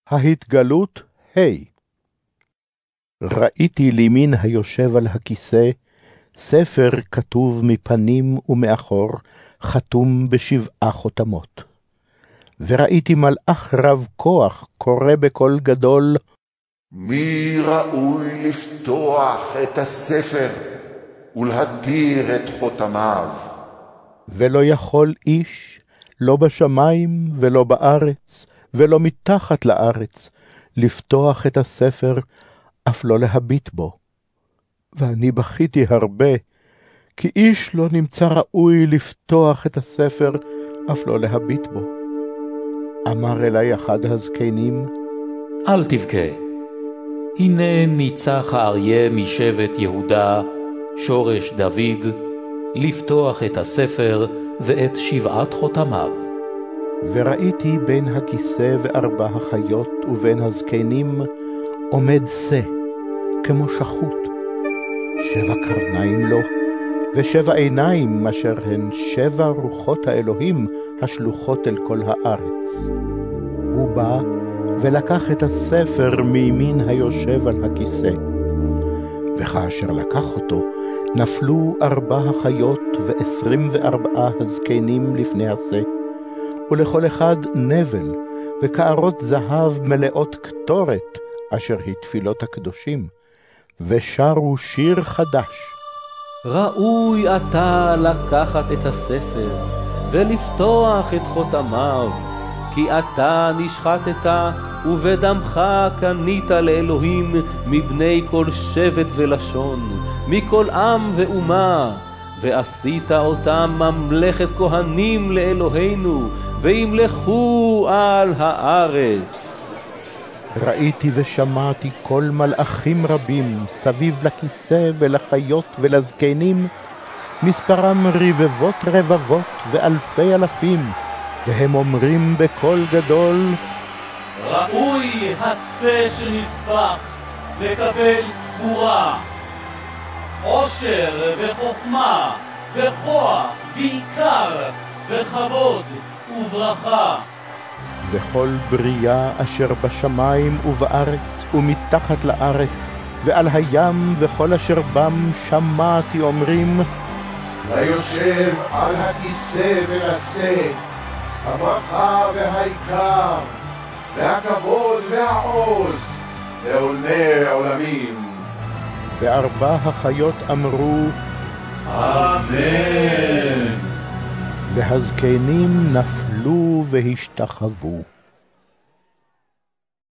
ההתגלות ראיתי לימין היושב על הכיסא, ספר כתוב מפנים ומאחור, חתום ב7 חותמות. וראיתי מלאך רב כוח קורא בקול גדול, מי ראוי לפתוח את הספר ולהתיר את חותמיו? ולא יכול איש, לא בשמיים ולא בארץ, ולא מתחת לארץ, לפתוח את הספר, אף לא להביט בו. ואני בכיתי הרבה, כי איש לא נמצא ראוי לפתוח את הספר, אף לא להביט בו. אמר אלי אחד הזקנים, אל תבכה. הנה ניצח האריה משבט יהודה, שורש דוד, לפתוח את הספר ואת 7 חותמיו. וראיתי בין הכיסא ו4 החיות ובין הזקנים עומד שא, כמו שחוט, 7 קרניים לו, ו7 עיניים, אשר הן 7 רוחות האלוהים השלוחות אל כל הארץ. הוא בא ולקח את הספר מימין היושב על הכיסא. וכאשר לקח אותו, נפלו 4 החיות ו24 הזקנים לפני השא, ולכל אחד נבל וקערות זהב מלאות קטורת, אשר היא תפילות הקדושים, ושרו שיר חדש. ראוי אתה לקחת את הספר ולפתוח את חותמיו, כי אתה נשחטת ובדמך קנית לאלוהים מבני כל שבט ולשון, מכל עם ואומה, ועשית אותם ממלכת כהנים לאלוהינו, וימלכו על הארץ. ראיתי ושמעתי כל מלאכים רבים סביב לכיסא ולחיות ולזקנים, מספרם רבבות רבבות ואלפי אלפים, והם אומרים בקול גדול, ראוי השא שנשפך לקבל גבורה, עושר וחוכמה וכוח ועיקר וכבוד וברכה. וכל בריאה אשר בשמיים ובארץ ומתחת לארץ ועל הים וכל אשר בם שמעתי אומרים, ליושב על הכיסא ולשא, הברכה והעיקר, והכבוד והעוז, לעולמי עולמים. ו4 החיות אמרו, אמן. והזקנים נפלו והשתחוו.